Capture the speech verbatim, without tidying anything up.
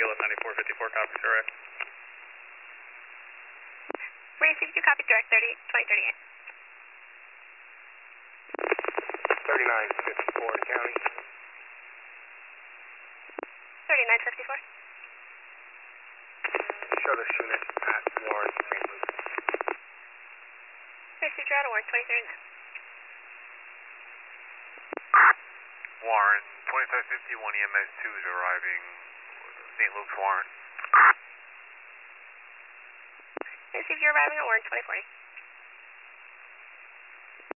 Kilo ninety-four fifty-four, copy, direct. Received, you copy, direct thirty, twenty thirty-eight. thirty-nine fifty-four to county. thirty-nine fifty-four. Show this unit at Warren, Saint Luke. Received, you're out of Warren, twenty thirty-nine. Warren, twenty-five fifty-one E M S two is arriving, Saint Luke's Warren. Received, you're arriving at Warren, twenty forty.